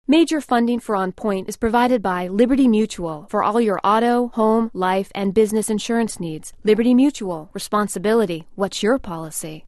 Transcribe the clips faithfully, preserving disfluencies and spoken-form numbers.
Major funding for On Point is provided by Liberty Mutual for all your auto, home, life, and business insurance needs. Liberty Mutual. Responsibility. What's your policy?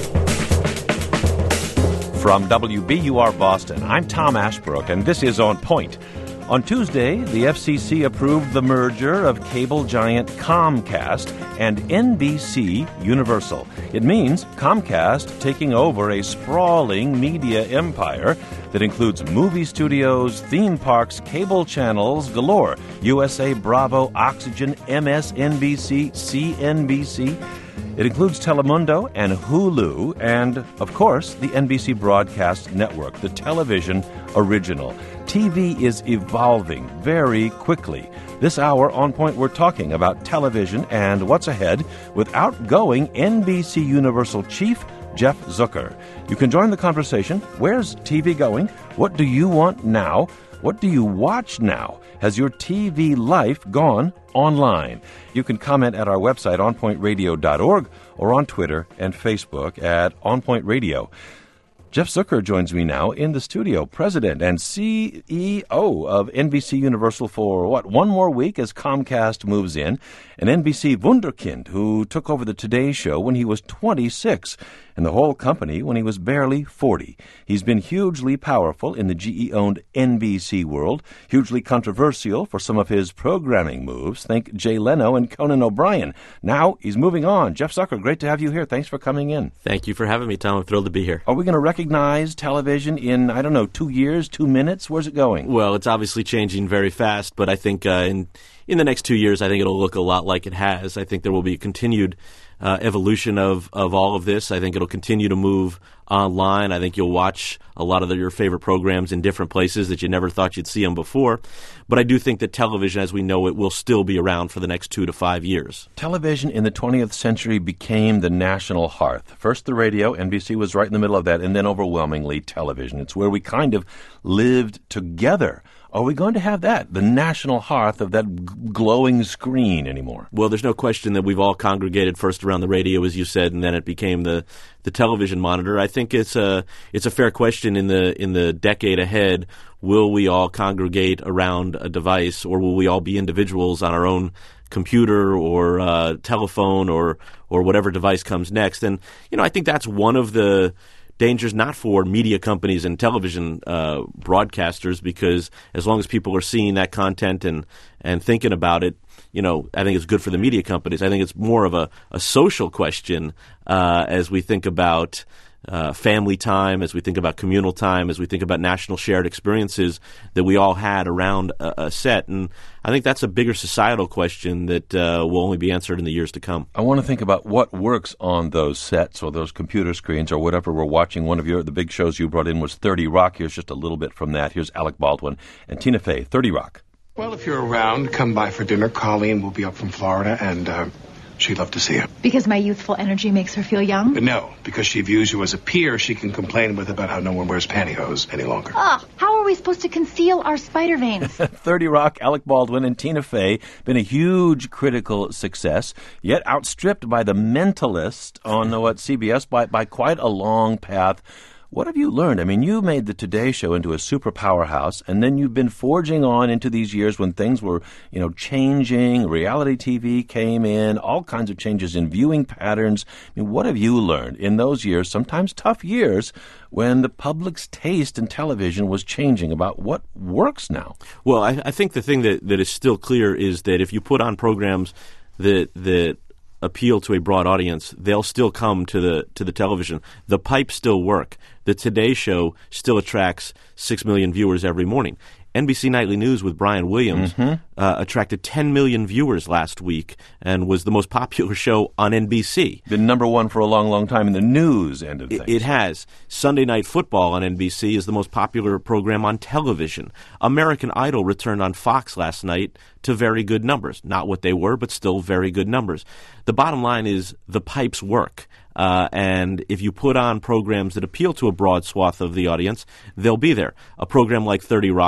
From W B U R Boston, I'm Tom Ashbrook, and this is On Point. On Tuesday, the F C C approved the merger of cable giant Comcast and N B C Universal. It means Comcast taking over a sprawling media empire that includes movie studios, theme parks, cable channels galore, U S A, Bravo, Oxygen, M S N B C, C N B C. It includes Telemundo and Hulu and, of course, the N B C Broadcast Network, the television original. T V is evolving very quickly. This hour, On Point, we're talking about television and what's ahead with outgoing N B C Universal Chief Jeff Zucker. You can join the conversation. Where's T V going? What do you want now? What do you watch now? Has your T V life gone online? You can comment at our website, on point radio dot org, or on Twitter and Facebook at On Point Radio. Jeff Zucker joins me now in the studio, President and C E O of N B C Universal for, what, one more week as Comcast moves in, an N B C wunderkind who took over the Today Show when he was twenty-six, and the whole company when he was barely forty. He's been hugely powerful in the G E-owned N B C world, hugely controversial for some of his programming moves. Think Jay Leno and Conan O'Brien. Now he's moving on. Jeff Zucker, great to have you here. Thanks for coming in. Thank you for having me, Tom. I'm thrilled to be here. Are we going to recognize television in, I don't know, two years, two minutes? Where's it going? Well, it's obviously changing very fast, but I think uh, in in the next two years, I think it'll look a lot like it has. I think there will be a continued uh, evolution of, of all of this. I think it'll continue to move online. I think you'll watch a lot of the, your favorite programs in different places that you never thought you'd see them before. But I do think that television, as we know it, will still be around for the next two to five years. Television in the twentieth century became the national hearth. First the radio, N B C was right in the middle of that, and then overwhelmingly television. It's where we kind of lived together. Are we going to have that, the national hearth of that g- glowing screen anymore? Well, there's no question that we've all congregated first around the radio, as you said, and then it became the, the television monitor. I think it's a it's a fair question in the in the decade ahead. Will we all congregate around a device, or will we all be individuals on our own computer or uh, telephone or or whatever device comes next? And you know, I think that's one of the dangers, not for media companies and television uh, broadcasters, because as long as people are seeing that content and, and thinking about it, you know, I think it's good for the media companies. I think it's more of a, a social question uh, as we think about uh, family time, as we think about communal time, as we think about national shared experiences that we all had around a, a set. And I think that's a bigger societal question that uh, will only be answered in the years to come. I want to think about what works on those sets or those computer screens or whatever we're watching. One of your the big shows you brought in was thirty Rock. Here's just a little bit from that. Here's Alec Baldwin and Tina Fey, thirty Rock. Well, if you're around, come by for dinner. Colleen will be up from Florida, and uh, she'd love to see you. Because my youthful energy makes her feel young? But no, because she views you as a peer, she can complain with about how no one wears pantyhose any longer. Ah, how are we supposed to conceal our spider veins? thirty Rock, Alec Baldwin, and Tina Fey, been a huge critical success, yet outstripped by The Mentalist on what C B S by, by quite a long path. What have you learned? I mean, you made the Today Show into a super powerhouse, and then you've been forging on into these years when things were, you know, changing. Reality T V came in, all kinds of changes in viewing patterns. I mean, what have you learned in those years, sometimes tough years, when the public's taste in television was changing about what works now? Well, I, I think the thing that, that is still clear is that if you put on programs that that appeal to a broad audience, they'll still come to the to the television. The pipes still work. The Today Show still attracts six million viewers every morning. N B C Nightly News with Brian Williams mm-hmm. uh, attracted ten million viewers last week and was the most popular show on N B C. Been number one for a long, long time in the news end of things. It, it has. Sunday Night Football on N B C is the most popular program on television. American Idol returned on Fox last night to very good numbers. Not what they were, but still very good numbers. The bottom line is the pipes work. Uh, and if you put on programs that appeal to a broad swath of the audience, they'll be there. A program like thirty Rock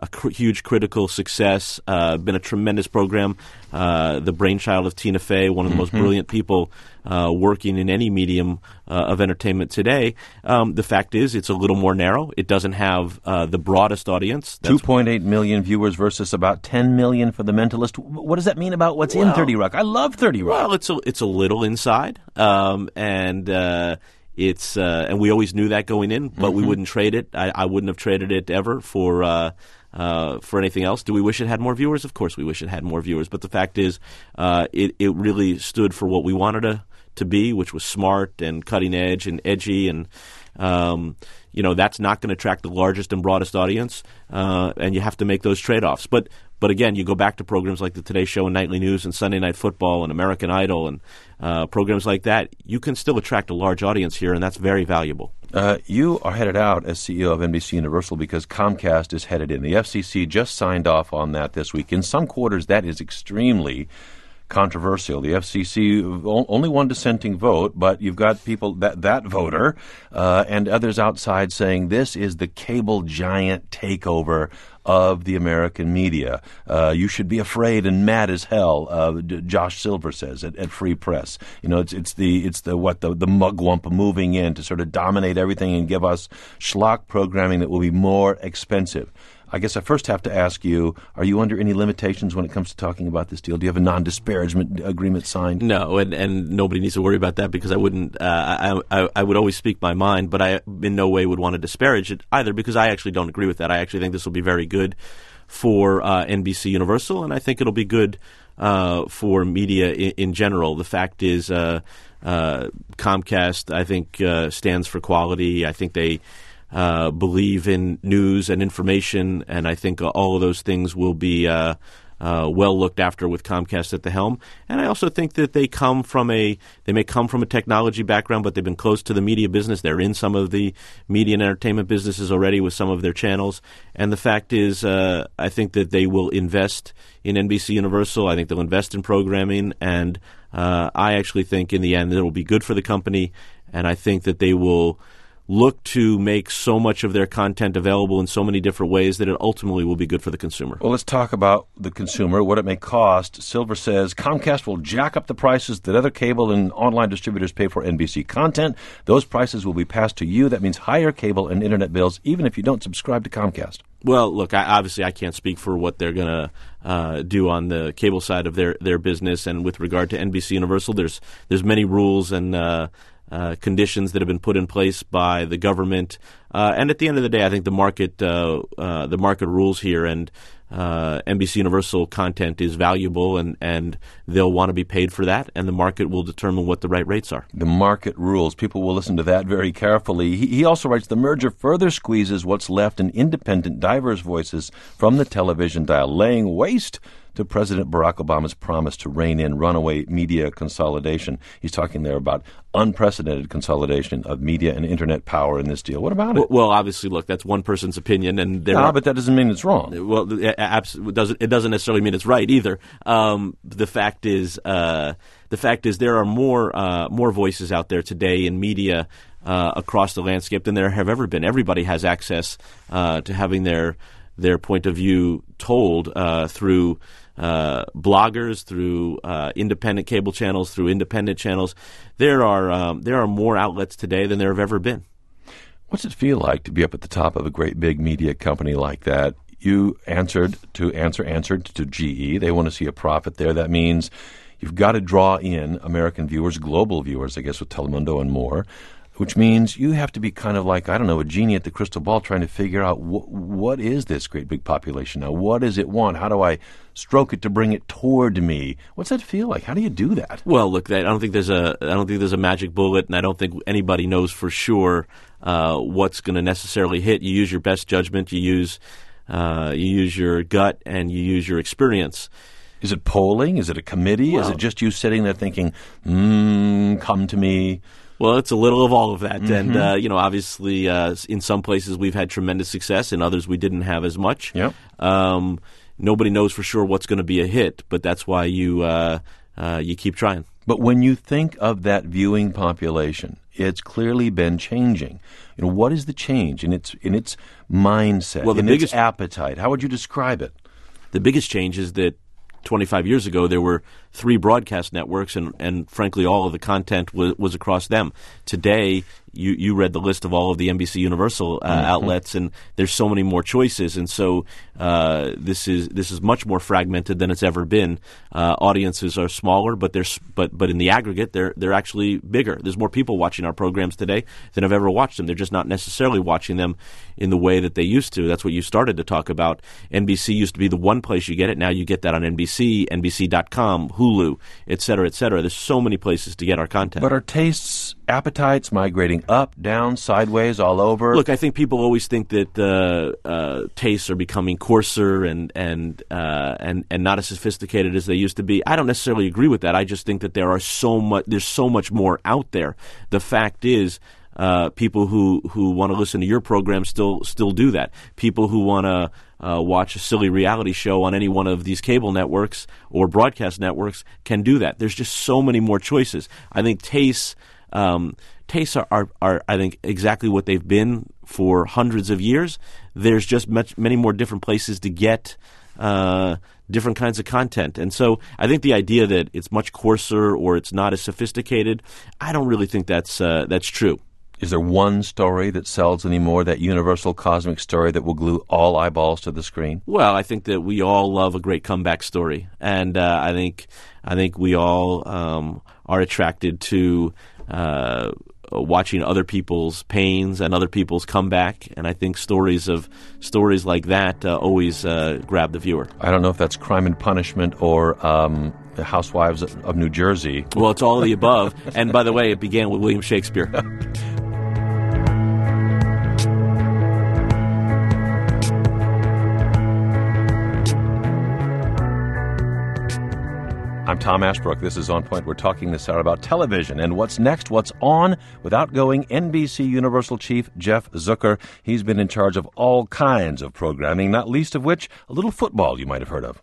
a cr- huge critical success, uh, been a tremendous program, uh, the brainchild of Tina Fey, one of the mm-hmm. most brilliant people uh, working in any medium uh, of entertainment today. Um, the fact is it's a little more narrow. It doesn't have uh, the broadest audience. two point eight million viewers versus about ten million for The Mentalist. What does that mean about what's well, in thirty Rock? I love thirty Rock. Well, it's a, it's a little inside, um, and uh, it's uh, and we always knew that going in, but mm-hmm. we wouldn't trade it. I, I wouldn't have traded it ever for uh, uh, for anything else. Do we wish it had more viewers? Of course we wish it had more viewers, but the fact is uh, it, it really stood for what we wanted to, to be, which was smart and cutting edge and edgy, and um, you know, that's not going to attract the largest and broadest audience, uh, and you have to make those trade-offs. But But again, you go back to programs like the Today Show and Nightly News and Sunday Night Football and American Idol and uh, programs like that, you can still attract a large audience here, and that's very valuable. Uh, you are headed out as C E O of N B C Universal because Comcast is headed in. The F C C just signed off on that this week. In some quarters, that is extremely controversial. The F C C, only one dissenting vote, but you've got people, that that voter, uh, and others outside saying this is the cable giant takeover of the American media. Uh, you should be afraid and mad as hell, uh, D- Josh Silver says at, at Free Press. You know, it's it's the it's the what the the mugwump moving in to sort of dominate everything and give us schlock programming that will be more expensive. I guess I first have to ask you, are you under any limitations when it comes to talking about this deal? Do you have a non-disparagement agreement signed? No, and, and nobody needs to worry about that because I wouldn't. Uh, I, I I would always speak my mind, but I in no way would want to disparage it either because I actually don't agree with that. I actually think this will be very good for uh, N B C Universal, and I think it'll be good uh, for media in, in general. The fact is, uh, uh, Comcast, I think, uh, stands for quality. I think they Uh, believe in news and information, and I think uh, all of those things will be uh, uh, well looked after with Comcast at the helm. And I also think that they come from a they may come from a technology background, but they've been close to the media business. They're in some of the media and entertainment businesses already with some of their channels. And the fact is, uh, I think that they will invest in N B C Universal. I think they'll invest in programming, and uh, I actually think in the end it will be good for the company. And I think that they will look to make so much of their content available in so many different ways that it ultimately will be good for the consumer. Well, let's talk about the consumer, what it may cost. Silver says Comcast will jack up the prices that other cable and online distributors pay for N B C content. Those prices will be passed to you. That means higher cable and internet bills, even if you don't subscribe to Comcast. Well, look, I, obviously I can't speak for what they're going to uh, do on the cable side of their, their business. And with regard to N B C Universal, there's there's many rules and uh, Uh, conditions that have been put in place by the government, uh, and at the end of the day, I think the market uh, uh, the market rules here, and uh, N B C Universal content is valuable, and, and they'll want to be paid for that, and the market will determine what the right rates are. The market rules. People will listen to that very carefully. He, he also writes, the merger further squeezes what's left in independent, diverse voices from the television dial, laying waste to President Barack Obama's promise to rein in runaway media consolidation. He's talking there about unprecedented consolidation of media and internet power in this deal. What about it? Well, obviously, look, that's one person's opinion, and there no, are, but that doesn't mean it's wrong. Well, it, it doesn't. It doesn't necessarily mean it's right either. Um, the fact is, uh, the fact is, there are more uh, more voices out there today in media uh, across the landscape than there have ever been. Everybody has access uh, to having their their point of view told uh, through uh, bloggers, through uh, independent cable channels, through independent channels. There are um, there are more outlets today than there have ever been. What's it feel like to be up at the top of a great big media company like that? You answered to answer answered to G E. They want to see a profit there. That means you've got to draw in American viewers, global viewers, I guess, with Telemundo and more, which means you have to be kind of like, I don't know, a genie at the crystal ball trying to figure out wh- what is this great big population now? What does it want? How do I stroke it to bring it toward me? What's that feel like? How do you do that? Well, look, I don't think there's a I don't think there's a magic bullet, and I don't think anybody knows for sure uh, what's going to necessarily hit. You use your best judgment. You use uh, you use your gut, and you use your experience. Is it polling? Is it a committee? Well, is it just you sitting there thinking, mm, come to me? Well, it's a little of all of that. Mm-hmm. And, uh, you know, obviously uh, in some places we've had tremendous success. In others we didn't have as much. Yep. Um, nobody knows for sure what's going to be a hit, but that's why you uh, uh, you keep trying. But when you think of that viewing population, it's clearly been changing. You know, what is the change in its in its mindset, well, the in biggest, its appetite? How would you describe it? The biggest change is that twenty-five years ago, there were three broadcast networks, and, and frankly, all of the content was, was across them. Today, you, you read the list of all of the N B C Universal uh, mm-hmm. outlets, and there's so many more choices, and so uh, this is this is much more fragmented than it's ever been. Uh, audiences are smaller, but they're but but in the aggregate, they're they're actually bigger. There's more people watching our programs today than have ever watched them. They're just not necessarily watching them in the way that they used to. That's what you started to talk about. N B C used to be the one place you get it. Now you get that on N B C, N B C dot com, Hulu, et cetera, et cetera. There's so many places to get our content. But are tastes, appetites migrating up, down, sideways, all over? Look, I think people always think that uh, uh, tastes are becoming coarser and and uh, and and not as sophisticated as they used to be. I don't necessarily agree with that. I just think that there are so much. There's so much more out there. The fact is, uh, people who, who want to listen to your program still still do that. People who want to Uh, watch a silly reality show on any one of these cable networks or broadcast networks can do that. There's just so many more choices. I think tastes um, tastes are, are, are, I think, exactly what they've been for hundreds of years. There's just much, many more different places to get uh, different kinds of content. And so I think the idea that it's much coarser or it's not as sophisticated, I don't really think that's uh, that's true. Is there one story that sells anymore, that universal cosmic story that will glue all eyeballs to the screen? Well, I think that we all love a great comeback story, and uh, I think I think we all um, are attracted to uh, watching other people's pains and other people's comeback, and I think stories of stories like that uh, always uh, grab the viewer. I don't know if that's Crime and Punishment or Um The Housewives of New Jersey. Well, it's all of the above. And by the way, it began with William Shakespeare. I'm Tom Ashbrook. This is On Point. We're talking this hour about television and what's next, what's on with outgoing N B C Universal Chief Jeff Zucker. He's been in charge of all kinds of programming, not least of which a little football you might have heard of.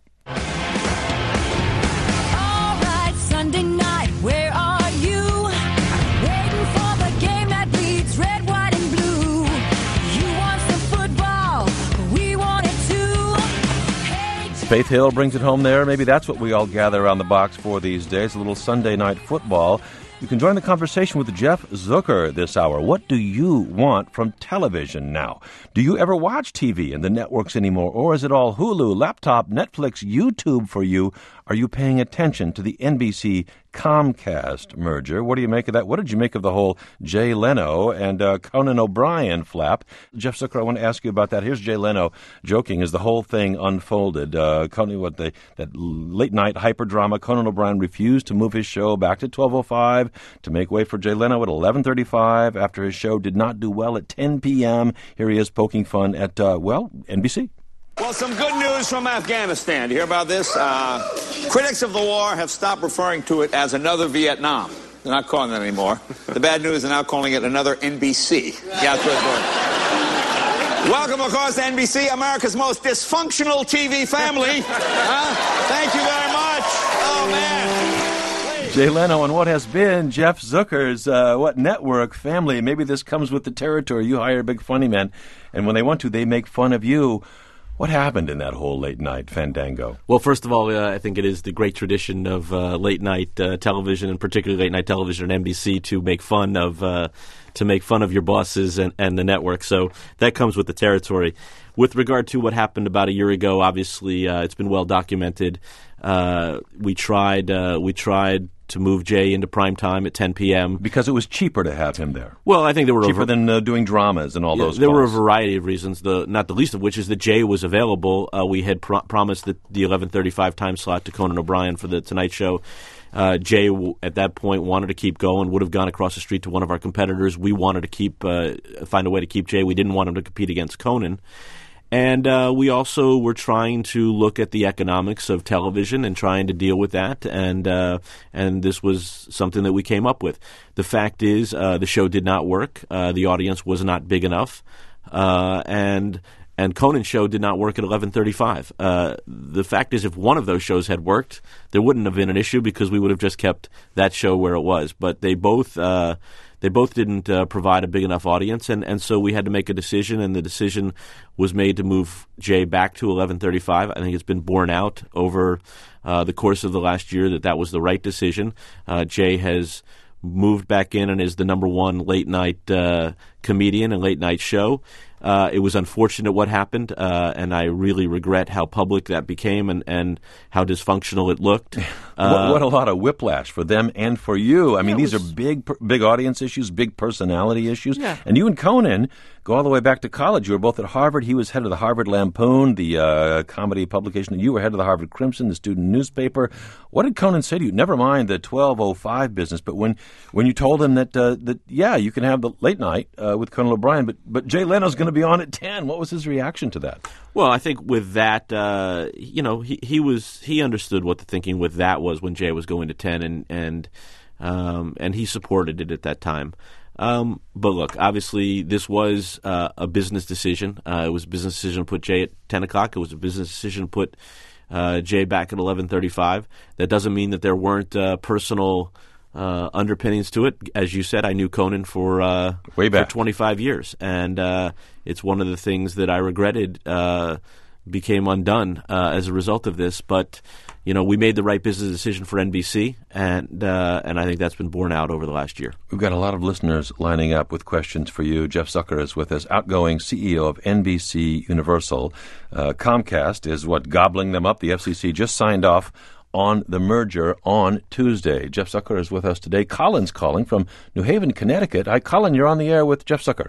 Faith Hill brings it home there. Maybe that's what we all gather around the box for these days, a little Sunday night football. You can join the conversation with Jeff Zucker this hour. What do you want from television now? Do you ever watch T V and the networks anymore? Or is it all Hulu, laptop, Netflix, YouTube for you? Are you paying attention to the N B C Comcast merger? What do you make of that? What did you make of the whole Jay Leno and uh, Conan O'Brien flap? Jeff Zucker, I want to ask you about that. Here's Jay Leno joking as the whole thing unfolded. Uh, Conan, what the, that late night hyper drama, Conan O'Brien refused to move his show back to twelve oh five to make way for Jay Leno at eleven thirty-five after his show did not do well at ten p.m. Here he is poking fun at, uh, well, N B C. Well, some good news from Afghanistan. Do you hear about this? Uh, critics of the war have stopped referring to it as another Vietnam. They're not calling it anymore. The bad news, they're now calling it another N B C. Yeah, that's what it's doing. Welcome, of course, to N B C, America's most dysfunctional T V family. Huh? Thank you very much. Oh, man. Jay Leno on what has been Jeff Zucker's, uh, what, network family. Maybe this comes with the territory. You hire big funny men, and when they want to, they make fun of you. What happened in that whole late-night fandango? Well, first of all, uh, I think it is the great tradition of uh, late-night uh, television, and particularly late-night television at N B C, to make fun of uh, to make fun of your bosses and, and the network. So that comes with the territory. With regard to what happened about a year ago, obviously uh, it's been well documented. Uh, we tried. Uh, we tried. to move Jay into prime time at ten p.m. Because it was cheaper to have him there. Well, I think there were cheaper a, than uh, doing dramas and all yeah, those. There calls. were a variety of reasons. The not the least of which is that Jay was available. Uh, we had pro- promised the, the eleven thirty-five time slot to Conan O'Brien for the Tonight Show. Uh, Jay, w- at that point, wanted to keep going. Would have gone across the street to one of our competitors. We wanted to keep uh, find a way to keep Jay. We didn't want him to compete against Conan. And uh, we also were trying to look at the economics of television and trying to deal with that, and uh, and this was something that we came up with. The fact is, uh, the show did not work. Uh, the audience was not big enough, uh, and and Conan's show did not work at eleven thirty-five. Uh, the fact is, if one of those shows had worked, there wouldn't have been an issue because we would have just kept that show where it was. But they both uh, they both didn't uh, provide a big enough audience, and, and so we had to make a decision, and the decision was made to move Jay back to eleven thirty-five. I think it's been borne out over uh, the course of the last year that that was the right decision. Uh, Jay has moved back in and is the number one late-night uh, comedian and late-night show. Uh, it was unfortunate what happened, uh, and I really regret how public that became and, and how dysfunctional it looked. Uh, what, what a lot of whiplash for them and for you. I mean, yeah, these was, are big big audience issues, big personality issues. Yeah. And you and Conan go all the way back to college. You were both at Harvard. He was head of the Harvard Lampoon, the uh, comedy publication. You were head of the Harvard Crimson, the student newspaper. What did Conan say to you? Never mind the twelve oh five business, but when, when you told him that, uh, that yeah, you can have the late night uh, with Conan O'Brien, but, but Jay Leno's going to be on at ten. What was his reaction to that? Well, I think with that, uh, you know, he, he was he understood what the thinking with that was when Jay was going to ten, and and um, and he supported it at that time. Um, but look, obviously, this was uh, a business decision. Uh, it was a business decision to put Jay at ten o'clock. It was a business decision to put uh, Jay back at eleven thirty-five. That doesn't mean that there weren't uh, personal Uh, underpinnings to it. As you said, I knew Conan for uh, way back for twenty-five years, and uh, it's one of the things that I regretted uh, became undone uh, as a result of this. But you know, we made the right business decision for N B C, and uh, and I think that's been borne out over the last year. We've got a lot of listeners lining up with questions for you. Jeff Zucker is with us, outgoing C E O of N B C Universal. Uh, Comcast is what gobbling them up. The F C C just signed off on the merger on Tuesday. Jeff Zucker is with us today. Colin's calling from New Haven, Connecticut. Hi, Colin, you're on the air with Jeff Zucker.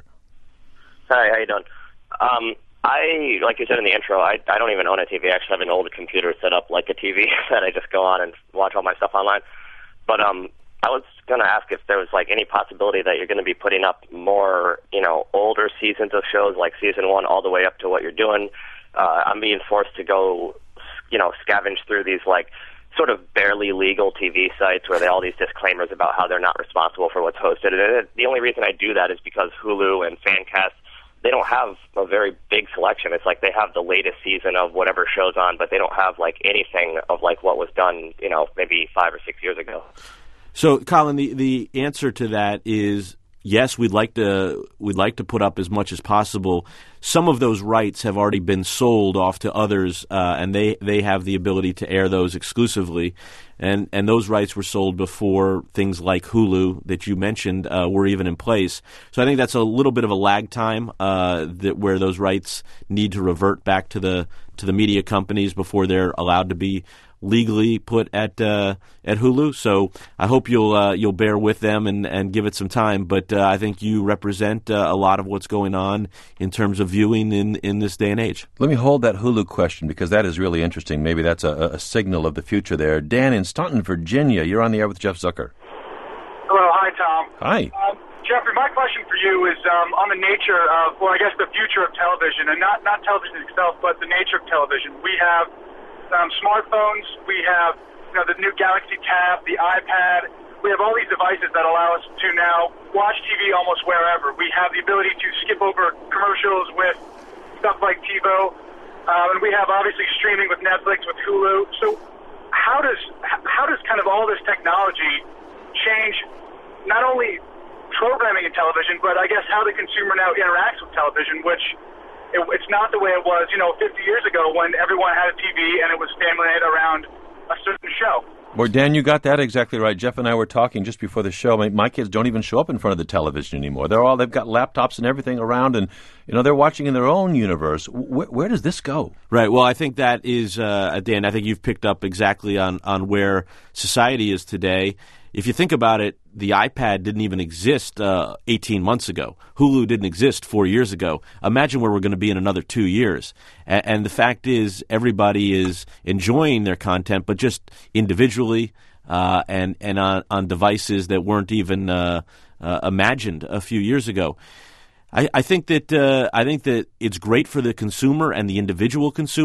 Hi, how you doing? Um, I, like you said in the intro, I, I don't even own a T V. I actually have an old computer set up like a T V that I just go on and watch all my stuff online. But um, I was going to ask if there was like any possibility that you're going to be putting up more, you know, older seasons of shows like season one all the way up to what you're doing. Uh, I'm being forced to go, you know, scavenge through these like sort of barely legal T V sites where they have all these disclaimers about how they're not responsible for what's hosted. And the only reason I do that is because Hulu and Fancast, they don't have a very big selection. It's like they have the latest season of whatever show's on, but they don't have like anything of like what was done, you know, maybe five or six years ago. So, Colin, the, the answer to that is yes, we'd like to we'd like to put up as much as possible. Some of those rights have already been sold off to others, uh, and they, they have the ability to air those exclusively. And and those rights were sold before things like Hulu that you mentioned uh, were even in place. So I think that's a little bit of a lag time uh, that where those rights need to revert back to the to the media companies before they're allowed to be legally put at uh, at Hulu. So I hope you'll uh, you'll bear with them and, and give it some time. But uh, I think you represent uh, a lot of what's going on in terms of viewing in, in this day and age. Let me hold that Hulu question because that is really interesting. Maybe that's a, a signal of the future there. Dan in Staunton, Virginia, you're on the air with Jeff Zucker. Hello. Hi, Tom. Hi. Um, Jeffrey, my question for you is um, on the nature of, well, I guess the future of television, and not, not television itself, but the nature of television. We have Um, smartphones, we have you know the new Galaxy Tab, the iPad. We have all these devices that allow us to now watch T V almost wherever. We have the ability to skip over commercials with stuff like TiVo, um, and we have obviously streaming with Netflix, with Hulu. So how does how does kind of all this technology change not only programming in television, but I guess how the consumer now interacts with television, which It, it's not the way it was, you know, fifty years ago when everyone had a T V and it was family around a certain show. Well, Dan, you got that exactly right. Jeff and I were talking just before the show. My, my kids don't even show up in front of the television anymore. They're all they've got laptops and everything around, and you know they're watching in their own universe. Where, where does this go? Right. Well, I think that is, uh, Dan. I think you've picked up exactly on on where society is today. If you think about it, the iPad didn't even exist uh, eighteen months ago. Hulu didn't exist four years ago. Imagine where we're going to be in another two years. A- and the fact is, everybody is enjoying their content, but just individually uh, and and on, on devices that weren't even uh, uh, imagined a few years ago. I, I think that uh, I think that it's great for the consumer and the individual consumer.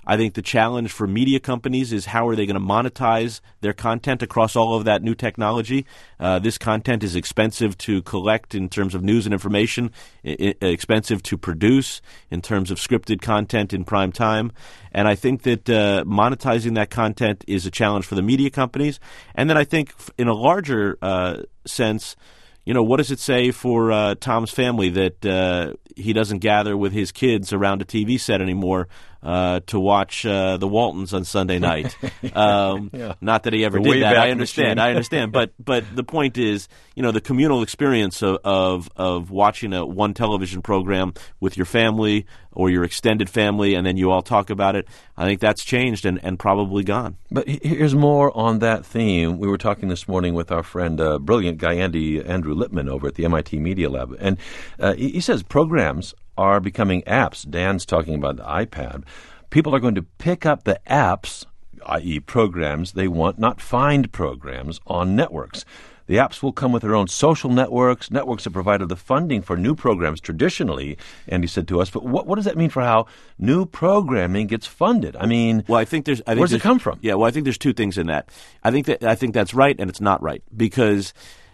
I think the challenge for media companies is how are they going to monetize their content across all of that new technology. Uh, this content is expensive to collect in terms of news and information, I- I- expensive to produce in terms of scripted content in prime time. And I think that uh, monetizing that content is a challenge for the media companies. And then I think in a larger uh, sense, you know, what does it say for uh, Tom's family that uh, he doesn't gather with his kids around a T V set anymore uh, to watch uh, the Waltons on Sunday night? Um, yeah. Not that he ever The did that. I machine. understand. I understand. But but the point is, you know, the communal experience of, of of watching a one television program with your family or your extended family, and then you all talk about it. I think that's changed and, and probably gone. But here's more on that theme. We were talking this morning with our friend, uh, brilliant guy Andy Andrew Lippman over at the M I T Media Lab, and uh, he, he says programs are becoming apps. Dan's talking about the iPad. People are going to pick up the apps, that is programs they want, not find programs on networks. The apps will come with their own social networks. Networks have provided the funding for new programs traditionally, Andy said to us. But what, what does that mean for how new programming gets funded? I mean, well, I think there's. I think where does it come from? Yeah, well, I think there's two things in that. I think that I think that's right, and it's not right, because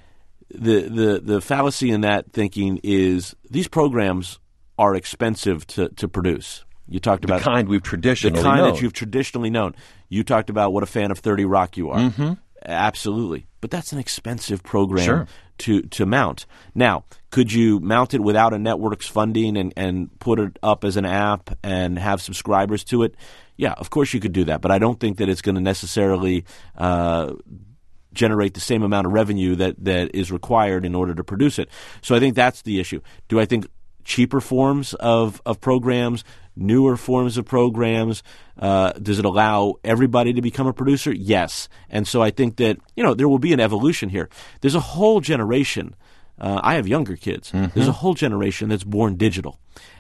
the the the fallacy in that thinking is these programs are expensive to, to produce. You talked about the kind we've traditionally the kind known. that you've traditionally known. You talked about what a fan of thirty Rock you are. Mm-hmm. Absolutely. But that's an expensive program sure. to, to mount. Now, could you mount it without a network's funding and, and put it up as an app and have subscribers to it? Yeah, of course you could do that. But I don't think that it's going to necessarily uh, generate the same amount of revenue that, that is required in order to produce it. So I think that's the issue. Do I think cheaper forms of, of programs, newer forms of programs, uh, does it allow everybody to become a producer? Yes. And so I think that, you know, there will be an evolution here. There's a whole generation. Uh, I have younger kids. Mm-hmm. There's a whole generation that's born digital.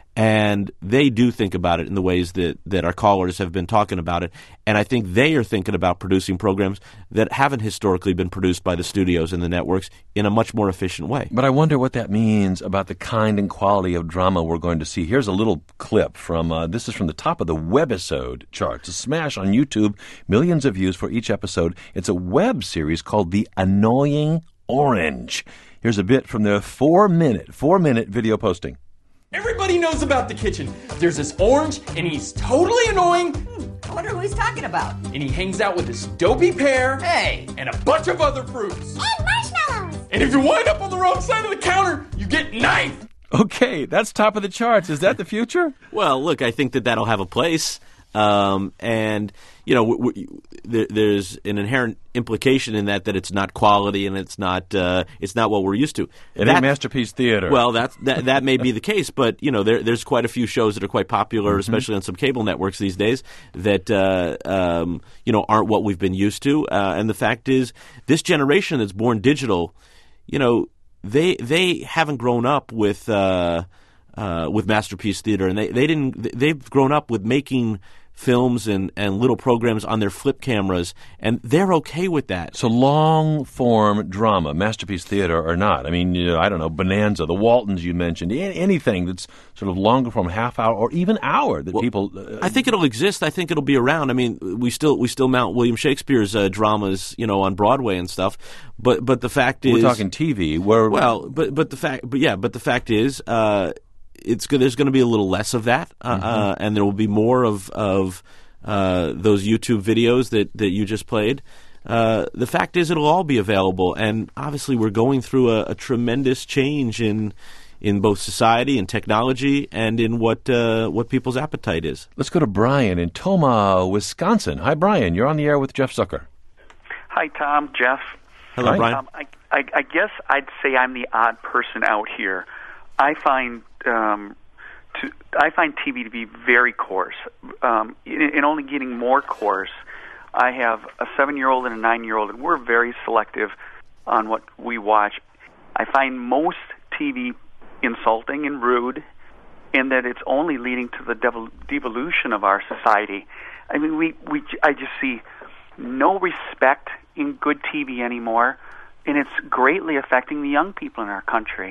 And they do think about it in the ways that, that our callers have been talking about it. And I think they are thinking about producing programs that haven't historically been produced by the studios and the networks in a much more efficient way. But I wonder what that means about the kind and quality of drama we're going to see. Here's a little clip from, uh, this is from the top of the webisode charts. A smash on YouTube, millions of views for each episode. It's a web series called The Annoying Orange. Here's a bit from their four-minute, four-minute video posting. Everybody knows about the kitchen. There's this orange, and he's totally annoying. I wonder who he's talking about. And he hangs out with this dopey pear. Hey. And a bunch of other fruits. And marshmallows. And if you wind up on the wrong side of the counter, you get knifed. Okay, that's top of the charts. Is that the future? Well, look, I think that that'll have a place. Um, and, you know, w- w- there, there's an inherent implication in that that it's not quality and it's not uh, it's not what we're used to. It that, ain't Masterpiece Theater. Well, that's, that that may be the case, but, you know, there, there's quite a few shows that are quite popular, mm-hmm. especially on some cable networks these days, that, uh, um, you know, aren't what we've been used to. Uh, and the fact is, this generation that's born digital, you know, they they haven't grown up with uh, uh, with Masterpiece Theater, and they, they didn't. They've grown up with making films and, and little programs on their flip cameras, and they're okay with that. So long-form drama, Masterpiece Theater or not, I mean, you know, I don't know, Bonanza, the Waltons you mentioned, anything that's sort of longer-form, half-hour or even hour that well, people... Uh, I think it'll exist. I think it'll be around. I mean, we still we still mount William Shakespeare's uh, dramas, you know, on Broadway and stuff, but but the fact is... We're talking T V, where... Well, but, but the fact, but yeah, but the fact is... Uh, It's there's going to be a little less of that, uh, mm-hmm. uh, and there will be more of of uh, those YouTube videos that, that you just played. Uh, the fact is, it'll all be available, and obviously, we're going through a, a tremendous change in in both society and technology, and in what uh, what people's appetite is. Let's go to Brian in Tomah, Wisconsin. Hi, Brian. You're on the air with Jeff Zucker. Hi, Tom. Jeff. Hello, Hi. Brian. Um, I, I, I guess I'd say I'm the odd person out here. I find um, to, I find T V to be very coarse, um, and only getting more coarse. I have a seven-year-old and a nine-year-old, and we're very selective on what we watch. I find most T V insulting and rude, and that it's only leading to the devol- devolution of our society. I mean, we, we I just see no respect in good T V anymore, and it's greatly affecting the young people in our country.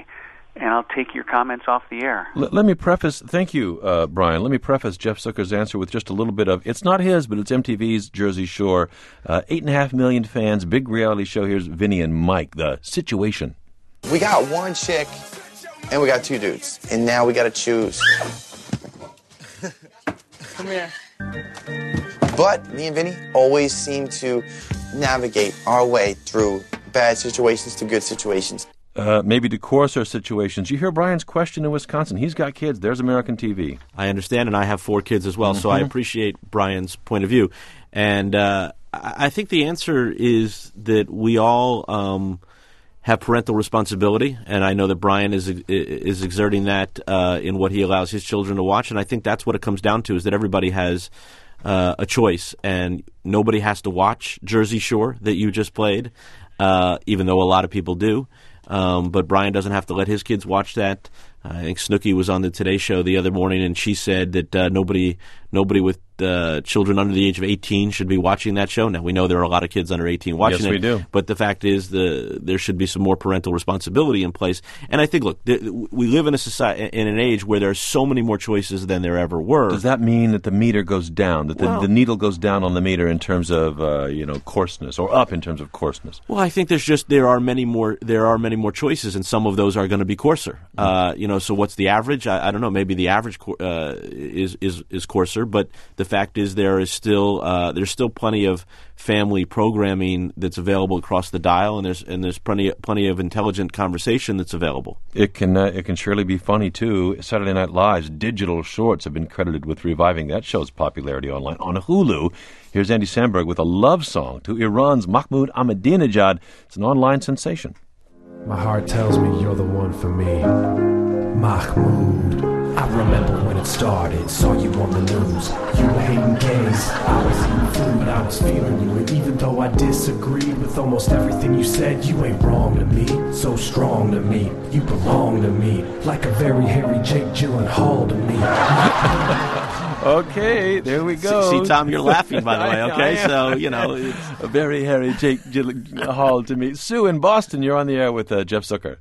and I'll take your comments off the air. L- let me preface, thank you, uh, Brian. Let me preface Jeff Zucker's answer with just a little bit of, it's not his, but it's M T V's Jersey Shore. Uh, eight and a half million fans, big reality show. Here's Vinny and Mike, the situation. We got one chick, and we got two dudes, and now we got to choose. Come here. But me and Vinny always seem to navigate our way through bad situations to good situations. Uh, maybe to coarser situations. You hear Brian's question in Wisconsin. He's got kids. There's American T V. I understand, and I have four kids as well, Mm-hmm. so I appreciate Brian's point of view. And uh, I I think the answer is that we all um, have parental responsibility, and I know that Brian is is exerting that uh, in what he allows his children to watch, and I think that's what it comes down to, is that everybody has uh, a choice, and nobody has to watch Jersey Shore that you just played, uh, even though a lot of people do. Um, but Brian doesn't have to let his kids watch that. Uh, I think Snooki was on the Today Show the other morning, and she said that uh, nobody nobody with uh, children under the age of eighteen should be watching that show. Now, we know there are a lot of kids under eighteen watching yes, it. we do. But the fact is the there should be some more parental responsibility in place. And I think, look, th- we live in a society, in an age where there are so many more choices than there ever were. Does that mean that the meter goes down, that the, Well- the needle goes down on the meter in terms of, uh, you know, coarseness, or up in terms of coarseness? Well, I think there's just there are many more there are many more choices, and some of those are going to be coarser. Uh, you know, so what's the average? I, I don't know. Maybe the average co- uh, is is is coarser, but the fact is there is still uh, there's still plenty of family programming that's available across the dial, and there's and there's plenty plenty of intelligent conversation that's available. It can uh, it can surely be funny too. Saturday Night Live's digital shorts have been credited with reviving that show's popularity online. On Hulu, here's Andy Samberg with a love song to Iran's Mahmoud Ahmadinejad. It's an online sensation. My heart tells me you're the one for me, Mahmoud. I remember when it started, saw you on the news. You were hating gays, I was eating food, I was feeling you. And even though I disagreed with almost everything you said, you ain't wrong to me, so strong to me. You belong to me, like a very hairy Jake Gyllenhaal to me. Okay, there we go. See, see, Tom, you're laughing, by the way, okay? I am. So, you know. It's a very hairy Jake Gyllenhaal to me. Sue in Boston, you're on the air with uh, Jeff Zucker.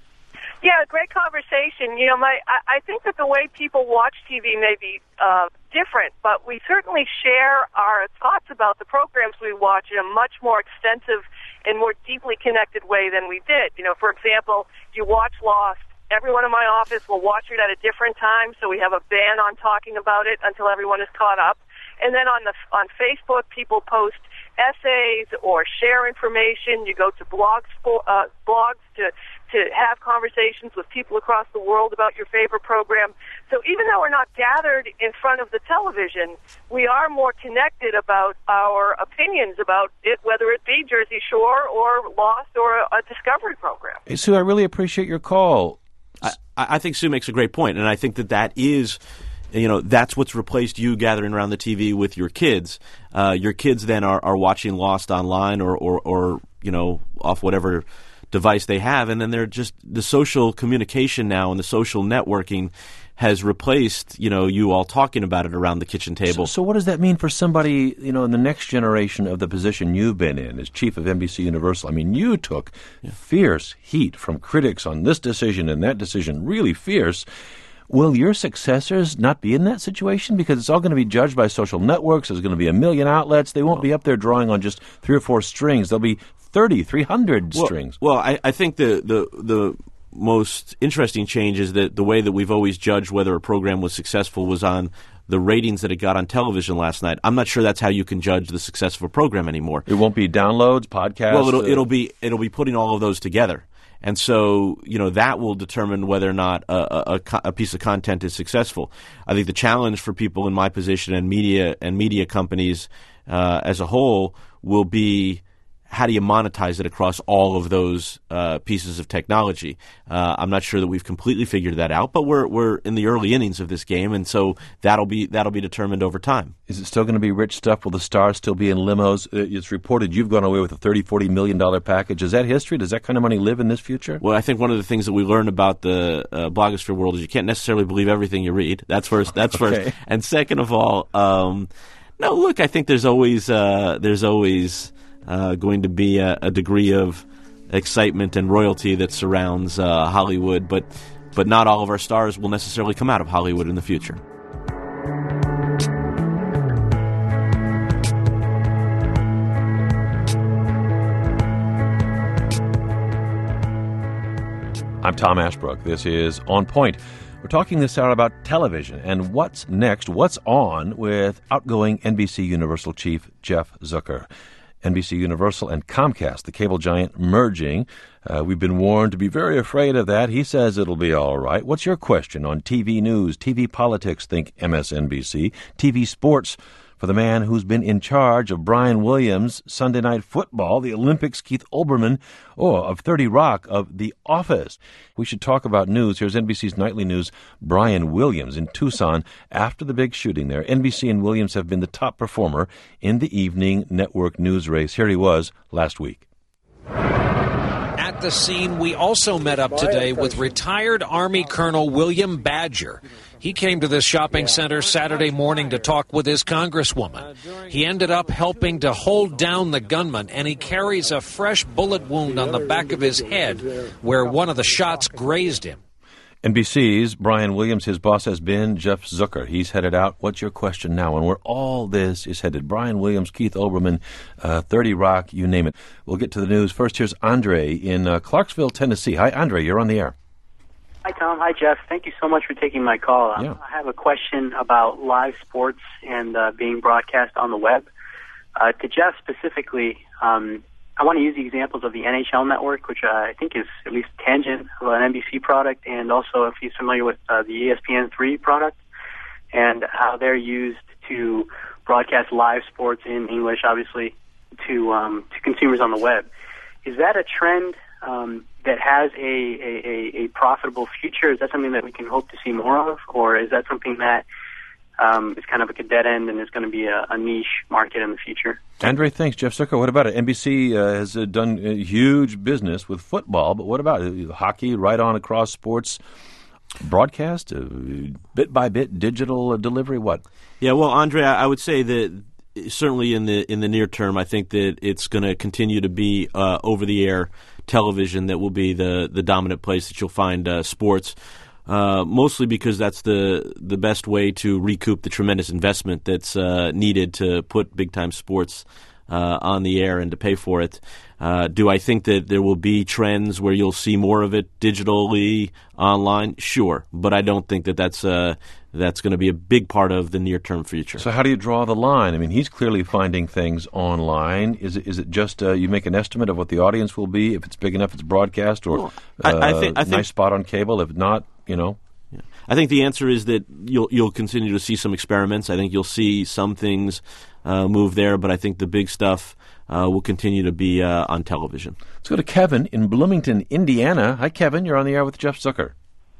Yeah, great conversation. You know, my I, I think that the way people watch T V may be uh, different, but we certainly share our thoughts about the programs we watch in a much more extensive and more deeply connected way than we did. You know, for example, you watch Lost. Everyone in my office will watch it at a different time, so we have a ban on talking about it until everyone is caught up. And then on the on Facebook, people post essays or share information. You go to blogs for, uh, blogs to to have conversations with people across the world about your favorite program. So even though we're not gathered in front of the television, we are more connected about our opinions about it, whether it be Jersey Shore or Lost or a, a Discovery program. Hey, Sue, I really appreciate your call. I, I think Sue makes a great point, and I think that that is, you know, that's what's replaced you gathering around the T V with your kids. Uh, your kids then are, are watching Lost online or, or, or, you know, off whatever device they have, and then they're just the social communication now and the social networking has replaced, you know, you all talking about it around the kitchen table. So, so what does that mean for somebody, you know, in the next generation of the position you've been in as chief of N B C Universal? I mean, you took yeah. fierce heat from critics on this decision and that decision, really fierce. Will your successors not be in that situation? Because it's all going to be judged by social networks. There's going to be a million outlets. They won't oh. be up there drawing on just three or four strings. There'll be thirty, three hundred well, strings. Well, I, I think the, the, the most interesting change is that the way that we've always judged whether a program was successful was on the ratings that it got on television last night. I'm not sure that's how you can judge the success of a program anymore. It won't be downloads, podcasts. Well, it'll, uh, it'll be it'll be putting all of those together. And so, you know, that will determine whether or not a, a, a piece of content is successful. I think the challenge for people in my position and media and media companies uh, as a whole will be, how do you monetize it across all of those uh, pieces of technology? Uh, I'm not sure that we've completely figured that out, but we're we're in the early innings of this game, and so that'll be that'll be determined over time. Is it still going to be rich stuff? Will the stars still be in limos? It's reported you've gone away with a thirty, forty million dollar package. Is that history? Does that kind of money live in this future? Well, I think one of the things that we learn about the uh, blogosphere world is you can't necessarily believe everything you read. That's first. That's okay. first. And second of all, um, no. Look, I think there's always uh, there's always Uh, going to be a, a degree of excitement and royalty that surrounds uh, Hollywood, but but not all of our stars will necessarily come out of Hollywood in the future. I'm Tom Ashbrook. This is On Point. We're talking this hour about television and what's next, what's on with outgoing N B C Universal chief Jeff Zucker. N B C Universal and Comcast, the cable giant, merging. Uh, we've been warned to be very afraid of that. He says it'll be all right. What's your question on T V news, T V politics? Think M S N B C. T V sports for the man who's been in charge of Brian Williams' Sunday Night Football, the Olympics, Keith Olbermann, or of thirty Rock, of The Office. We should talk about news. Here's N B C's Nightly News' Brian Williams in Tucson after the big shooting there. N B C and Williams have been the top performer in the evening network news race. Here he was last week. At the scene, we also met up today with retired Army Colonel William Badger. He came to this shopping center Saturday morning to talk with his congresswoman. He ended up helping to hold down the gunman, and he carries a fresh bullet wound on the back of his head where one of the shots grazed him. N B C's Brian Williams, his boss has been Jeff Zucker. He's headed out. What's your question now? And where all this is headed. Brian Williams, Keith Olbermann, uh, thirty Rock, you name it. We'll get to the news. First, here's Andre in uh, Clarksville, Tennessee. Hi, Andre. You're on the air. Hi, Tom. Hi, Jeff. Thank you so much for taking my call. Um, yeah. I have a question about live sports and uh, being broadcast on the web. Uh, to Jeff specifically, um, I want to use the examples of the N H L network, which uh, I think is at least tangent of an N B C product, and also if he's familiar with uh, the E S P N three product and how they're used to broadcast live sports in English, obviously, to um, to consumers on the web. Is that a trend um, that has a, a, a profitable future? Is that something that we can hope to see more of, or is that something that um, is kind of like a dead end and is going to be a, a niche market in the future? Andre, thanks. Jeff Zucker, what about it? N B C uh, has uh, done a huge business with football, but what about it? Hockey, right on across sports broadcast, uh, bit by bit, digital uh, delivery, what? Yeah, well, Andre, I would say that certainly in the in the near term, I think that it's going to continue to be uh, over-the-air television that will be the, the dominant place that you'll find uh, sports, uh, mostly because that's the the best way to recoup the tremendous investment that's uh, needed to put big-time sports uh, on the air and to pay for it. Uh, do I think that there will be trends where you'll see more of it digitally, online? Sure, but I don't think that that's uh, that's going to be a big part of the near-term future. So how do you draw the line? I mean, he's clearly finding things online. Is it, is it just uh, you make an estimate of what the audience will be? If it's big enough, it's broadcast, or well, I, uh, I think, I think, nice spot on cable. If not, you know. Yeah. I think the answer is that you'll you'll continue to see some experiments. I think you'll see some things uh, move there, but I think the big stuff uh, will continue to be uh, on television. Let's go to Kevin in Bloomington, Indiana. Hi, Kevin. You're on the air with Jeff Zucker.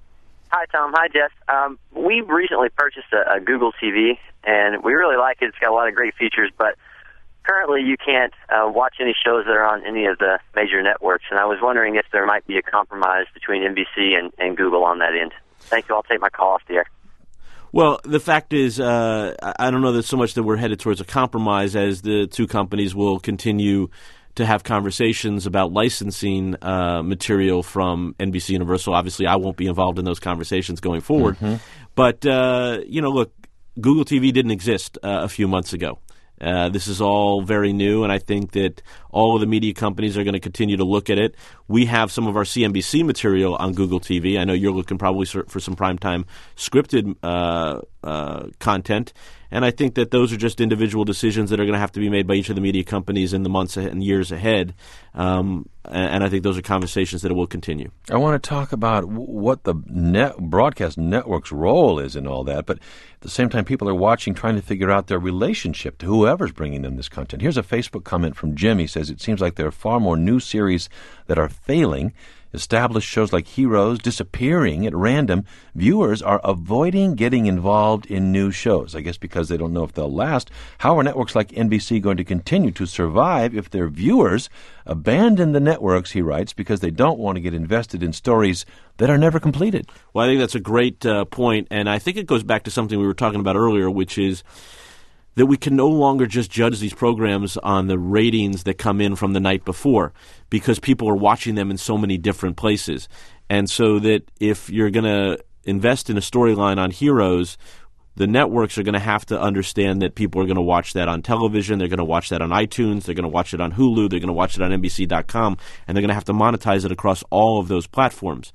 Hi, Tom. Hi, Jeff. Um, we recently purchased a, a Google T V, and we really like it. It's got a lot of great features, but currently you can't uh, watch any shows that are on any of the major networks, and I was wondering if there might be a compromise between N B C and, and Google on that end. Thank you. I'll take my call off the air. Well, the fact is, uh, I don't know that so much that we're headed towards a compromise as the two companies will continue to have conversations about licensing uh, material from N B C Universal. Obviously, I won't be involved in those conversations going forward. Mm-hmm. But, uh, you know, look, Google T V didn't exist uh, a few months ago. Uh, this is all very new, and I think that all of the media companies are going to continue to look at it. We have some of our C N B C material on Google T V. I know you're looking probably for some primetime scripted uh, uh, content, and I think that those are just individual decisions that are going to have to be made by each of the media companies in the months and years ahead, um, and I think those are conversations that will continue. I want to talk about what the net broadcast network's role is in all that, but at the same time, people are watching, trying to figure out their relationship to whoever's bringing them this content. Here's a Facebook comment from Jim. He says, it seems like there are far more new series that are failing. Established shows like Heroes disappearing at random. Viewers are avoiding getting involved in new shows, I guess because they don't know if they'll last. How are networks like N B C going to continue to survive if their viewers abandon the networks, he writes, because they don't want to get invested in stories that are never completed? Well, I think that's a great uh, point, and I think it goes back to something we were talking about earlier, which is that we can no longer just judge these programs on the ratings that come in from the night before, because people are watching them in so many different places. And so that if you're going to invest in a storyline on Heroes, the networks are going to have to understand that people are going to watch that on television, they're going to watch that on iTunes, they're going to watch it on Hulu, they're going to watch it on N B C dot com, and they're going to have to monetize it across all of those platforms.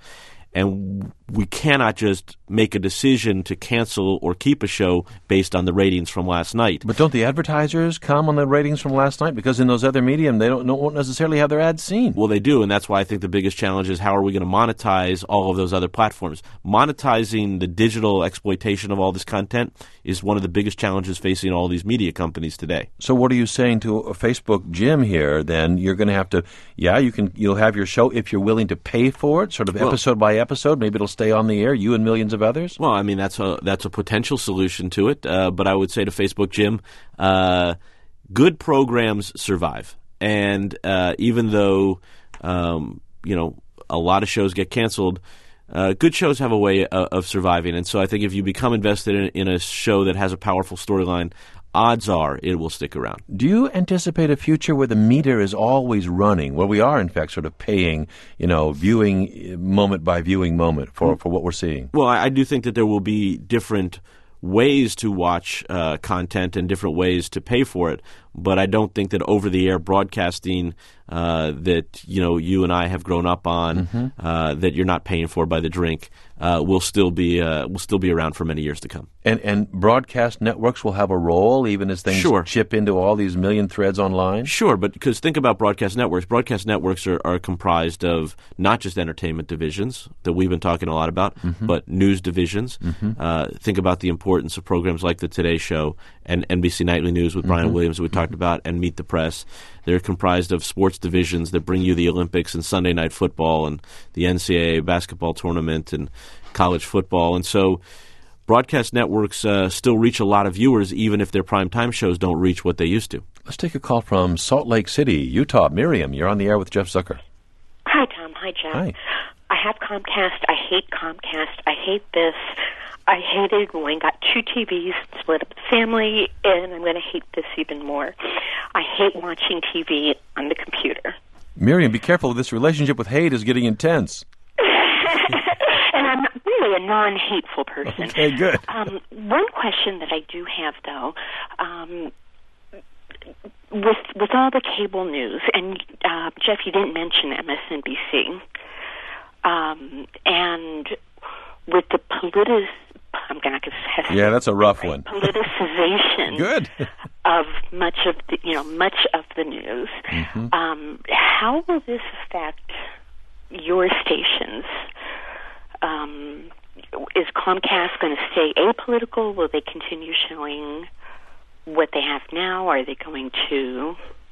And we cannot just make a decision to cancel or keep a show based on the ratings from last night. But don't the advertisers come on the ratings from last night? Because in those other medium, they don't, don't won't necessarily have their ads seen. Well, they do, and that's why I think the biggest challenge is how are we going to monetize all of those other platforms? Monetizing the digital exploitation of all this content is one of the biggest challenges facing all these media companies today. So what are you saying to a Facebook Jim here, then? You're going to have to, yeah, you can, you'll have your show if you're willing to pay for it, sort of well, episode by episode. Maybe it'll stay on the air, you and millions of others? Well, I mean, that's a that's a potential solution to it. Uh, but I would say to Facebook Jim, uh, good programs survive. And uh, even though, um, you know, a lot of shows get canceled, uh, good shows have a way of, of surviving. And so I think if you become invested in, in a show that has a powerful storyline, odds are it will stick around. Do you anticipate a future where the meter is always running, where we are, in fact, sort of paying, you know, viewing moment by viewing moment for, for what we're seeing? Well, I, I do think that there will be different ways to watch uh, content and different ways to pay for it. But I don't think that over-the-air broadcasting uh, that, you know, you and I have grown up on, mm-hmm. uh, that you're not paying for by the drink, uh, will still be uh, will still be around for many years to come. And and broadcast networks will have a role even as things sure. chip into all these million threads online? Sure, but because think about broadcast networks. Broadcast networks are, are comprised of not just entertainment divisions that we've been talking a lot about, mm-hmm. but news divisions. Mm-hmm. Uh, think about the importance of programs like The Today Show and N B C Nightly News with mm-hmm. Brian Williams that we talked about, and Meet the Press. They're comprised of sports divisions that bring you the Olympics and Sunday Night Football and the N C double A basketball tournament and college football. And so broadcast networks uh, still reach a lot of viewers, even if their primetime shows don't reach what they used to. Let's take a call from Salt Lake City, Utah. Miriam, you're on the air with Jeff Zucker. Hi, Tom. Hi, Jeff. Hi. I have Comcast. I hate Comcast. I hate this. I hated when we got two T Vs, split up the family, and I'm going to hate this even more. I hate watching T V on the computer. Miriam, be careful. This relationship with hate is getting intense. And I'm really a non-hateful person. Okay, good. Um, one question that I do have, though, um, with with all the cable news, and uh, Jeff, you didn't mention M S N B C, um, and with the politic, I'm going to have yeah, that's a rough one. Politicization good of much of the you know much of the news. Mm-hmm. Um, how will this affect your stations? Um, is Comcast going to stay apolitical? Will they continue showing what they have now? Are they going to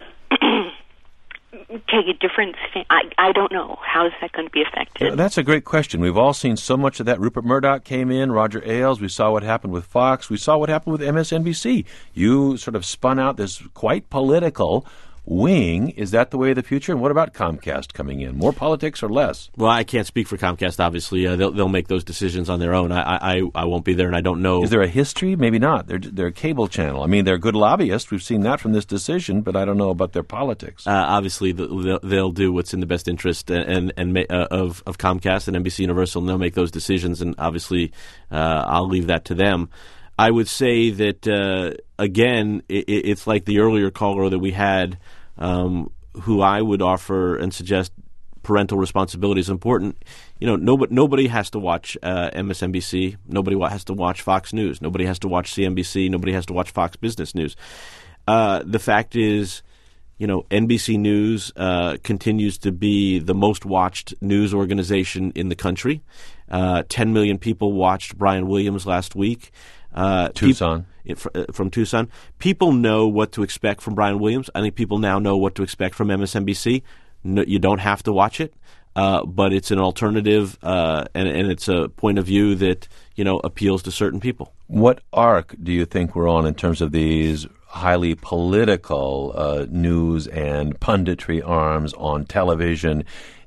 take a different stand? I, I don't know. How is that going to be affected? Yeah, that's a great question. We've all seen so much of that. Rupert Murdoch came in, Roger Ailes. We saw what happened with Fox. We saw what happened with M S N B C. You sort of spun out this quite political wing. Is that the way of the future? And what about Comcast coming in? More politics or less? Well, I can't speak for Comcast, obviously. Uh, they'll, they'll make those decisions on their own. I, I I won't be there, and I don't know. Is there a history? Maybe not. They're, they're a cable channel. I mean, they're good lobbyists. We've seen that from this decision, but I don't know about their politics. Uh, obviously, they'll, they'll do what's in the best interest and and uh, of, of Comcast and N B C Universal, and they'll make those decisions, and obviously uh, I'll leave that to them. I would say that, uh, again, it, it's like the earlier caller that we had, um, who I would offer and suggest parental responsibility is important. You know, nobody, nobody has to watch uh, M S N B C. Nobody has to watch Fox News. Nobody has to watch C N B C. Nobody has to watch Fox Business News. Uh, the fact is, you know, N B C News uh, continues to be the most watched news organization in the country. Uh, Ten million people watched Brian Williams last week. Uh, Tucson. Pe- from Tucson. People know what to expect from Brian Williams. I think people now know what to expect from M S N B C. No, you don't have to watch it, uh, but it's an alternative, uh, and, and it's a point of view that, you know, appeals to certain people. What arc do you think we're on in terms of these highly political uh, news and punditry arms on television?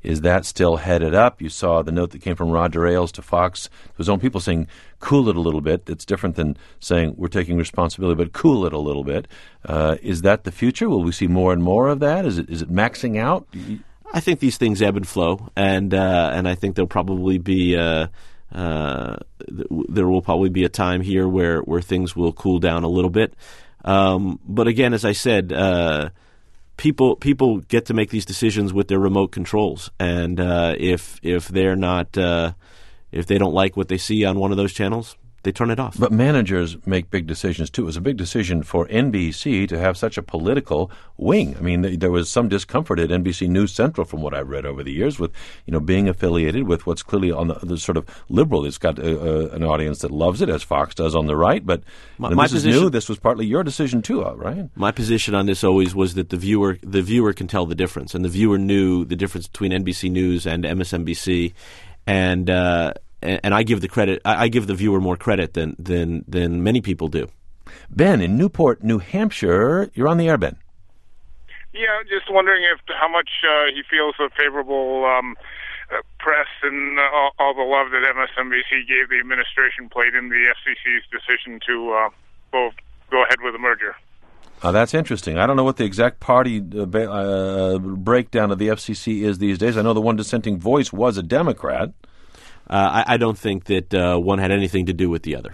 Is that still headed up? You saw the note that came from Roger Ailes to Fox, his own people saying, cool it a little bit. It's different than saying we're taking responsibility, but cool it a little bit. Uh, is that the future? Will we see more and more of that? Is it is it maxing out? I think these things ebb and flow, and uh, and I think there'll probably be uh, uh, th- there will probably be a time here where, where things will cool down a little bit. Um, but again, as I said, uh, people people get to make these decisions with their remote controls, and uh, if if they're not uh, if they don't like what they see on one of those channels, they turn it off. But managers make big decisions, too. It was a big decision for N B C to have such a political wing. I mean, th- there was some discomfort at N B C News Central from what I've read over the years with, you know, being affiliated with what's clearly on the, the sort of liberal. It's got a, a, an audience that loves it, as Fox does on the right. But my, you know, my this position, is new. This was partly your decision, too, uh, Ryan. My position on this always was that the viewer the viewer can tell the difference, and the viewer knew the difference between N B C News and M S N B C. And uh And I give the credit. I give the viewer more credit than than than many people do. Ben in Newport, New Hampshire, you're on the air, Ben. Yeah, just wondering if how much uh, he feels the favorable um, uh, press and uh, all, all the love that M S N B C gave the administration played in the F C C's decision to uh, go go ahead with the merger. Uh, that's interesting. I don't know what the exact party uh, ba- uh, breakdown of the F C C is these days. I know the one dissenting voice was a Democrat. Uh, I, I don't think that uh, one had anything to do with the other.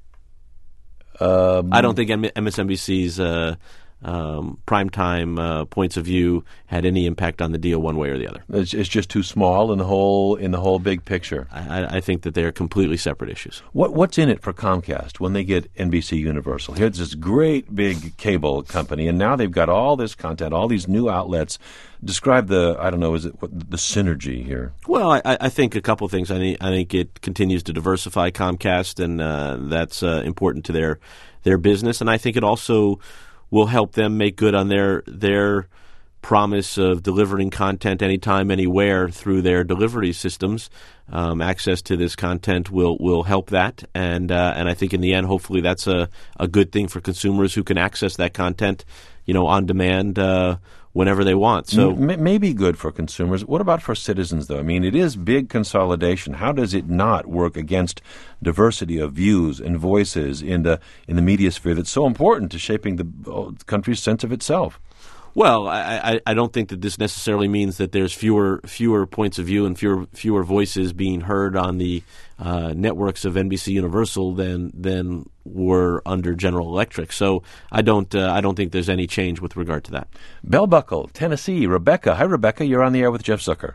Um, I don't think M- MSNBC's uh, um, primetime uh, points of view had any impact on the deal one way or the other. It's, it's just too small in the whole in the whole big picture. I, I think that they are completely separate issues. What what's in it for Comcast when they get N B C Universal? Here's this great big cable company, and now they've got all this content, all these new outlets. Describe the, I don't know, is it what, the synergy here? Well, I, I think a couple of things. I think, I think it continues to diversify Comcast, and uh, that's uh, important to their their business. And I think it also will help them make good on their their promise of delivering content anytime, anywhere through their delivery systems. Um, access to this content will, will help that, and uh, and I think in the end, hopefully, that's a, a good thing for consumers who can access that content, you know, on demand uh, whenever they want. So M- maybe good for consumers. What about for citizens, though? I mean, it is big consolidation. How does it not work against diversity of views and voices in the in the media sphere that's so important to shaping the country's sense of itself? Well, I, I, I don't think that this necessarily means that there's fewer fewer points of view and fewer fewer voices being heard on the uh, networks of N B C Universal than than were under General Electric. So I don't uh, I don't think there's any change with regard to that. Bell Buckle, Tennessee. Rebecca. Hi, Rebecca. You're on the air with Jeff Zucker.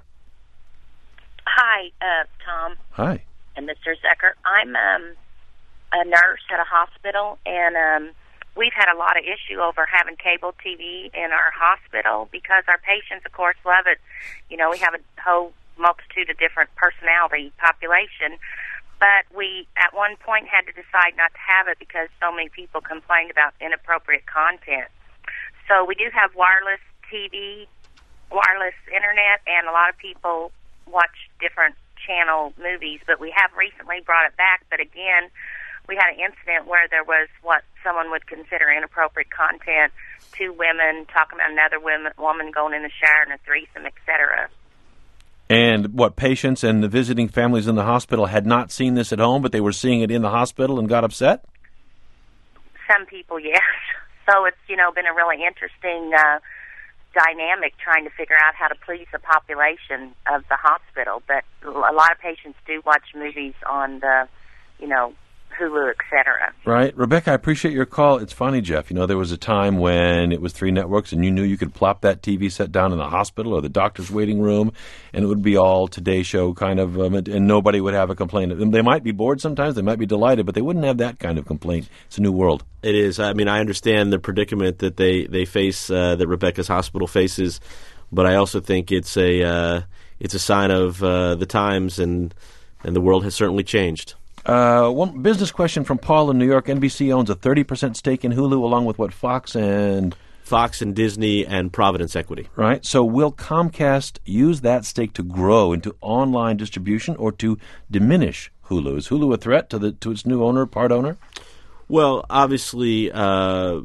Hi, uh, Tom. Hi. And Mister Zucker. I'm um, a nurse at a hospital, and um, we've had a lot of issue over having cable T V in our hospital because our patients, of course, love it. You know, we have a whole multitude of different personality population, but we, at one point, had to decide not to have it because so many people complained about inappropriate content. So we do have wireless T V, wireless internet, and a lot of people watch different channel movies, but we have recently brought it back. But again, we had an incident where there was what someone would consider inappropriate content, two women talking about another woman, woman going in the shower and a threesome, et cetera. And what, patients and the visiting families in the hospital had not seen this at home, but they were seeing it in the hospital and got upset? Some people, yes. So it's, you know, been a really interesting uh, dynamic trying to figure out how to please the population of the hospital. But a lot of patients do watch movies on the, you know, Hulu, et cetera. Right. Rebecca, I appreciate your call. It's funny, Jeff. You know, there was a time when it was three networks and you knew you could plop that T V set down in the hospital or the doctor's waiting room and it would be all Today Show kind of, um, and nobody would have a complaint. They might be bored sometimes, they might be delighted, but they wouldn't have that kind of complaint. It's a new world. It is. I mean, I understand the predicament that they, they face, uh, that Rebecca's hospital faces, but I also think it's a, uh, it's a sign of uh, the times, and and the world has certainly changed. Uh, one business question from Paul in New York. N B C owns a thirty percent stake in Hulu, along with what, Fox and... Fox and Disney and Providence Equity. Right. So will Comcast use that stake to grow into online distribution or to diminish Hulu? Is Hulu a threat to the to its new owner, part owner? Well, obviously, uh,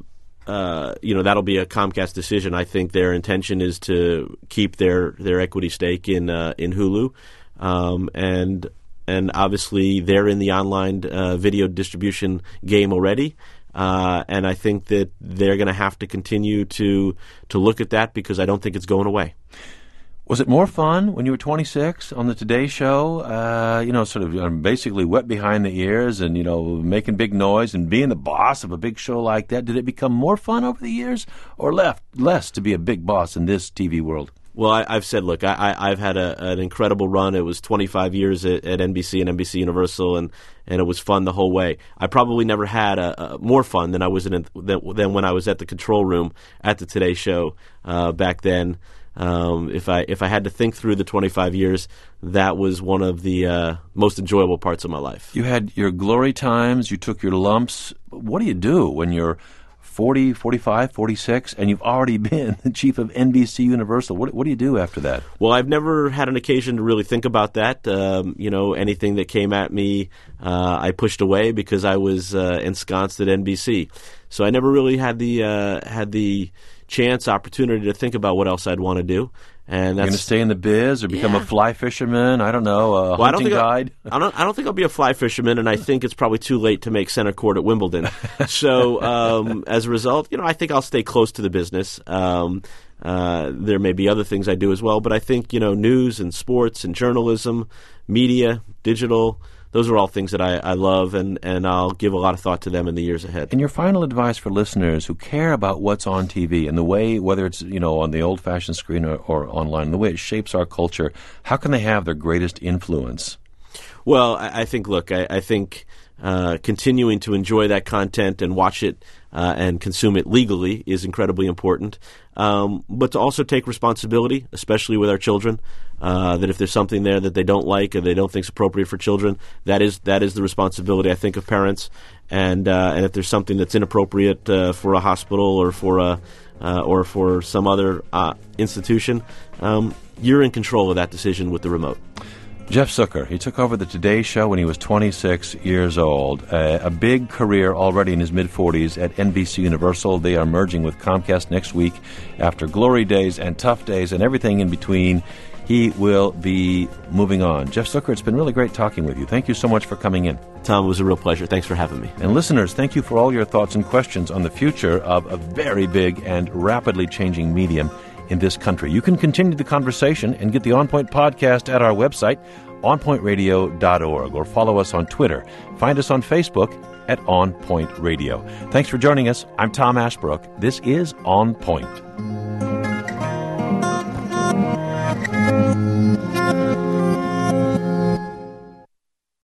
uh, you know, that'll be a Comcast decision. I think their intention is to keep their, their equity stake in uh, in Hulu, um, and and obviously they're in the online uh, video distribution game already. Uh, and I think that they're going to have to continue to to look at that because I don't think it's going away. Was it more fun when you were twenty-six on the Today Show? Uh, you know, sort of um, basically wet behind the ears and, you know, making big noise and being the boss of a big show like that. Did it become more fun over the years or left less to be a big boss in this T V world? Well, I, I've said, look, I, I, I've had a, an incredible run. It was twenty-five years at, at N B C and N B C Universal, and, and it was fun the whole way. I probably never had a, a more fun than I was in than, than when I was at the control room at the Today Show uh, back then. Um, if I if I had to think through the twenty-five years, that was one of the uh, most enjoyable parts of my life. You had your glory times. You took your lumps. What do you do when you're forty, forty-five, forty-six, and you've already been the chief of N B C Universal? What, what do you do after that? Well, I've never had an occasion to really think about that. Um, you know, anything that came at me, uh, I pushed away because I was uh, ensconced at N B C. So I never really had the uh, had the chance, opportunity to think about what else I'd want to do. And that's You're going to stay in the biz or become yeah. a fly fisherman? I don't know, a well, hunting I don't think guide? I, I don't. I don't think I'll be a fly fisherman, and I think it's probably too late to make center court at Wimbledon. So um, as a result, you know, I think I'll stay close to the business. Um, uh, there may be other things I do as well, but I think, you know, news and sports and journalism, media, digital, those are all things that I, I love, and, and I'll give a lot of thought to them in the years ahead. And your final advice for listeners who care about what's on T V and the way, whether it's, you know, on the old-fashioned screen or, or online, the way it shapes our culture, how can they have their greatest influence? Well, I, I think, look, I, I think uh, continuing to enjoy that content and watch it uh, and consume it legally is incredibly important. Um, but to also take responsibility, especially with our children, uh, that if there's something there that they don't like or they don't think is appropriate for children, that is that is the responsibility, I think, of parents. And uh, and if there's something that's inappropriate uh, for a hospital or for a uh, or for some other uh, institution, um, you're in control of that decision with the remote. Jeff Zucker, he took over the Today Show when he was twenty-six years old. Uh, a big career already in his mid-forties at N B C Universal. They are merging with Comcast next week. After glory days and tough days and everything in between, he will be moving on. Jeff Zucker, it's been really great talking with you. Thank you so much for coming in. Tom, it was a real pleasure. Thanks for having me. And listeners, thank you for all your thoughts and questions on the future of a very big and rapidly changing medium in this country. You can continue the conversation and get the On Point podcast at our website, on point radio dot org, or follow us on Twitter. Find us on Facebook at On Point Radio. Thanks for joining us. I'm Tom Ashbrook. This is On Point.